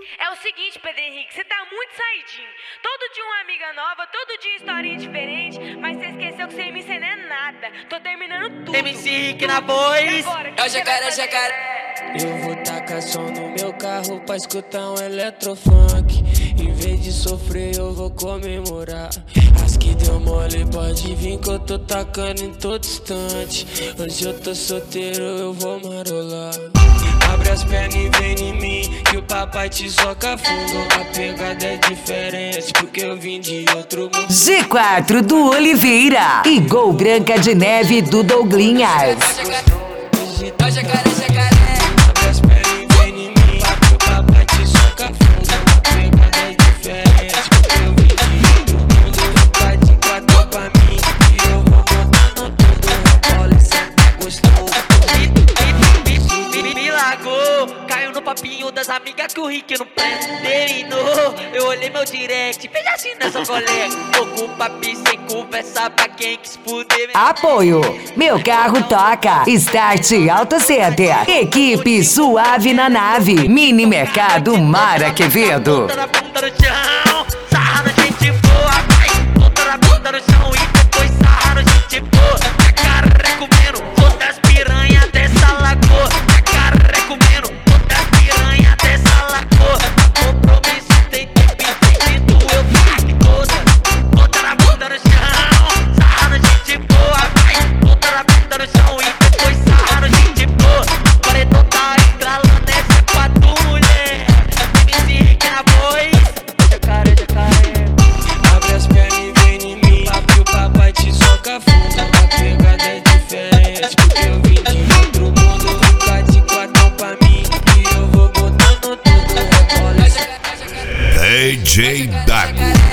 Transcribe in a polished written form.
É o seguinte, Pedro Henrique, você tá muito saidinho. Todo dia uma amiga nova, todo dia historinha diferente, mas você esqueceu que sem mim você não é nada. Tô terminando tudo. MC Henrique na voz. É o jacaré, jacaré. Eu vou tacar som no meu carro pra escutar um eletrofunk. Em vez de sofrer eu vou comemorar. As que deu mole pode vir que eu tô tacando em todo instante. Hoje eu tô solteiro, eu vou marolar. Abre as pernas e vem em mim, que o papai te soca fundo. A pegada é diferente, porque eu vim de outro mundo. G4 do Oliveira e Gol Branca de Neve do Douglinhas. É o jacaré, jacaré. Abre as pernas e vem em mim, que o papai te soca fundo. A pegada é diferente, porque eu vim de outro mundo. Vai de quatro pra mim, e eu vou botando tudo. Rebola e senta gostoso. Me largou, caiu no papinho das amigas que o Rick não terminou. Eu olhei meu direct, veja assim nessa colega. Tô com o papi sem conversa pra quem quis fuder. Apoio, meu carro toca. Start Auto Center. Equipe Suave na Nave. Mini Mercado Mara Quevedo. Bota na bunda no chão, sarra no gente boa, vai. Bota na bunda no chão e depois sarra no gente boa. Jacaré comendo todas as piranhas dessa lagoa. Jacaré comendo todas as piranhas dessa lagoa. Compromisso tem tempo infinito, eu pago toda. Bota na bunda no chão, sarra no gente boa, vai. Bota na bunda no chão e depois sarra no gente boa. Paredão tá estralando, essa é pra tu, mulher. MC Henrique na voz. Jacaré, jacaré. Abre as pernas e vem em mim, que o papai te soca fundo. A pegada é diferente, porque eu vim de outro mundo. Fica de quatro pra mim, e eu vou botando tudo. Rebola e DJ Dago.